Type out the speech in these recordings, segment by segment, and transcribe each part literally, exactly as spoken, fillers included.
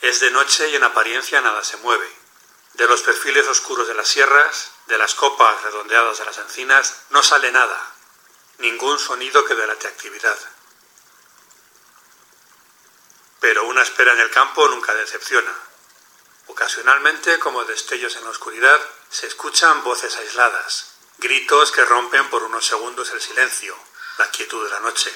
Es de noche y en apariencia nada se mueve. De los perfiles oscuros de las sierras, de las copas redondeadas de las encinas, no sale nada, ningún sonido que delate actividad. Pero una espera en el campo nunca decepciona. Ocasionalmente, como destellos en la oscuridad, se escuchan voces aisladas, gritos que rompen por unos segundos el silencio, la quietud de la noche.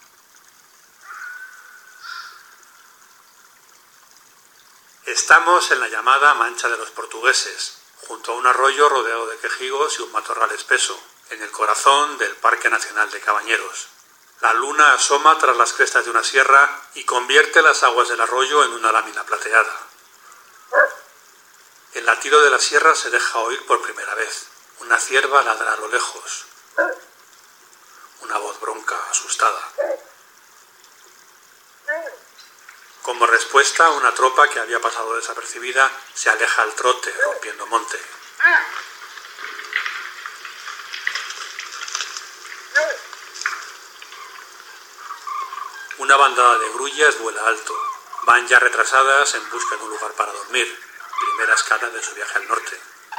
Estamos en la llamada Mancha de los Portugueses, junto a un arroyo rodeado de quejigos y un matorral espeso, en el corazón del Parque Nacional de Cabañeros. La luna asoma tras las crestas de una sierra y convierte las aguas del arroyo en una lámina plateada. El latido de la sierra se deja oír por primera vez. Una cierva ladra a lo lejos. Una voz bronca, asustada. Como respuesta, una tropa que había pasado desapercibida se aleja al trote, rompiendo monte. Una bandada de grullas vuela alto. Van ya retrasadas en busca de un lugar para dormir. Primera escala de su viaje al norte.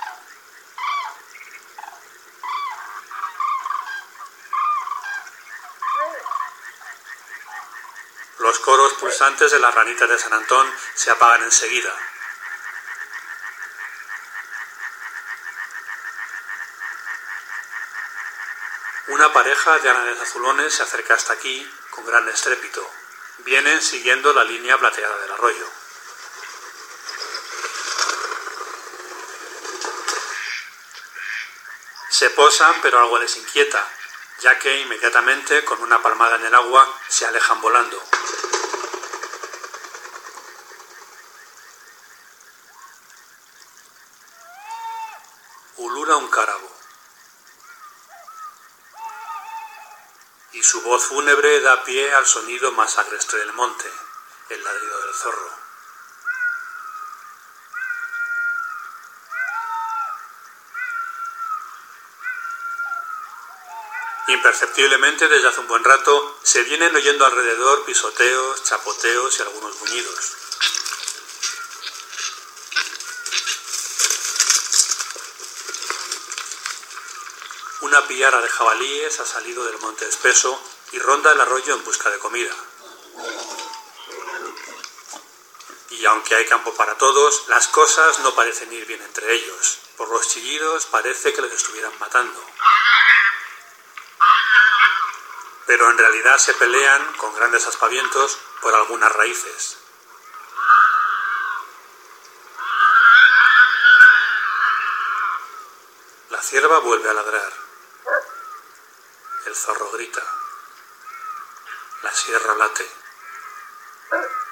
Los coros pulsantes de las ranitas de San Antón se apagan enseguida. Una pareja de ánades azulones se acerca hasta aquí con gran estrépito. Vienen siguiendo la línea plateada del arroyo. Se posan, pero algo les inquieta, ya que inmediatamente, con una palmada en el agua, se alejan volando. Ulula un cárabo. Y su voz fúnebre da pie al sonido más agreste del monte, el ladrido del zorro. Imperceptiblemente, desde hace un buen rato, se vienen oyendo alrededor pisoteos, chapoteos y algunos gruñidos. Una piara de jabalíes ha salido del monte espeso y ronda el arroyo en busca de comida. Y aunque hay campo para todos, las cosas no parecen ir bien entre ellos. Por los chillidos parece que les estuvieran matando. Pero en realidad se pelean, con grandes aspavientos, por algunas raíces. La cierva vuelve a ladrar. El zorro grita. La sierra late.